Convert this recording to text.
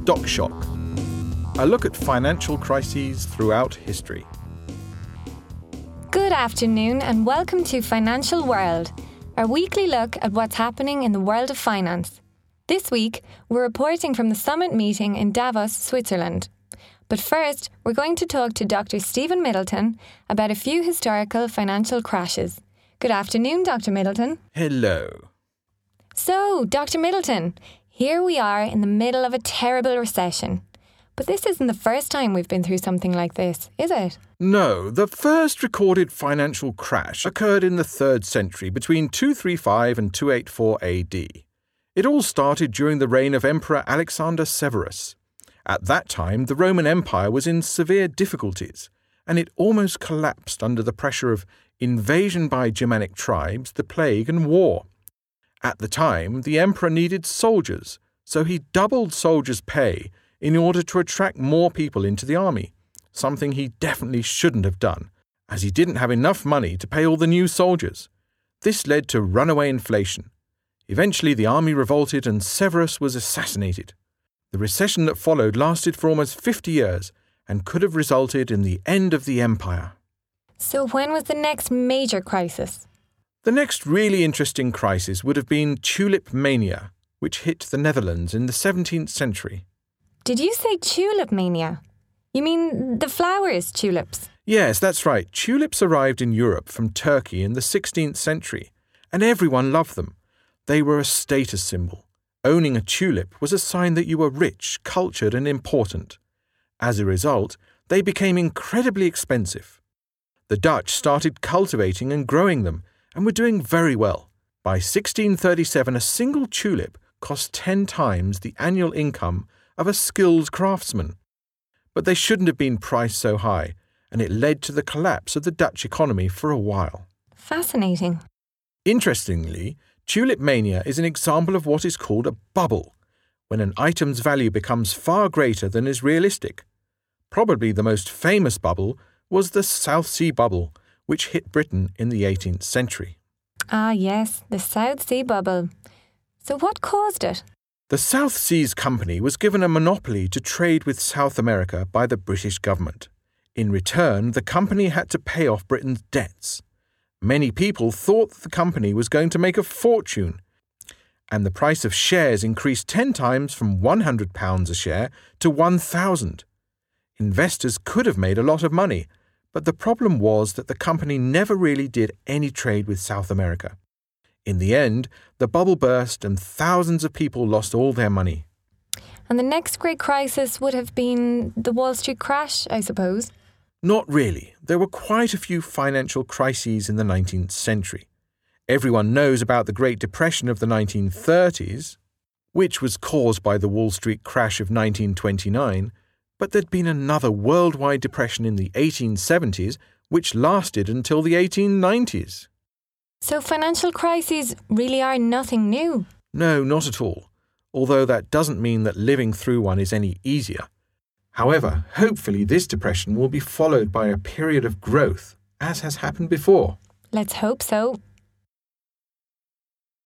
Stock Shock. A look at financial crises throughout history. Good afternoon and welcome to Financial World, our weekly look at what's happening in the world of finance. This week, we're reporting from the summit meeting in Davos, Switzerland. But first, we're going to talk to Dr. Stephen Middleton about a few historical financial crashes. Good afternoon, Dr. Middleton. Hello. So, Dr. Middleton, here we are in the middle of a terrible recession. But this isn't the first time we've been through something like this, is it? No, the first recorded financial crash occurred in the 3rd century between 235 and 284 AD. It all started during the reign of Emperor Alexander Severus. At that time, the Roman Empire was in severe difficulties, and it almost collapsed under the pressure of invasion by Germanic tribes, the plague, and war. At the time, the emperor needed soldiers, so he doubled soldiers' pay in order to attract more people into the army, something he definitely shouldn't have done, as he didn't have enough money to pay all the new soldiers. This led to runaway inflation. Eventually, the army revolted and Severus was assassinated. The recession that followed lasted for almost 50 years and could have resulted in the end of the empire. So when was the next major crisis? The next really interesting crisis would have been tulip mania, which hit the Netherlands in the 17th century. Did you say tulip mania? You mean the flowers tulips? Yes, that's right. Tulips arrived in Europe from Turkey in the 16th century, and everyone loved them. They were a status symbol. Owning a tulip was a sign that you were rich, cultured, and important. As a result, they became incredibly expensive. The Dutch started cultivating and growing them, and were doing very well. By 1637, a single tulip cost 10 times the annual income of a skilled craftsman. But they shouldn't have been priced so high, and it led to the collapse of the Dutch economy for a while. Fascinating. Interestingly, tulip mania is an example of what is called a bubble, when an item's value becomes far greater than is realistic. Probably the most famous bubble was the South Sea Bubble, which hit Britain in the 18th century. Ah, yes, the South Sea Bubble. So what caused it? The South Seas Company was given a monopoly to trade with South America by the British government. In return, the company had to pay off Britain's debts. Many people thought that the company was going to make a fortune, and the price of shares increased 10 times from £100 a share to £1,000. Investors could have made a lot of money, but the problem was that the company never really did any trade with South America. In the end, the bubble burst and thousands of people lost all their money. And the next great crisis would have been the Wall Street crash, I suppose? Not really. There were quite a few financial crises in the 19th century. Everyone knows about the Great Depression of the 1930s, which was caused by the Wall Street crash of 1929, but there'd been another worldwide depression in the 1870s, which lasted until the 1890s. So financial crises really are nothing new? No, not at all. Although that doesn't mean that living through one is any easier. However, hopefully this depression will be followed by a period of growth, as has happened before. Let's hope so.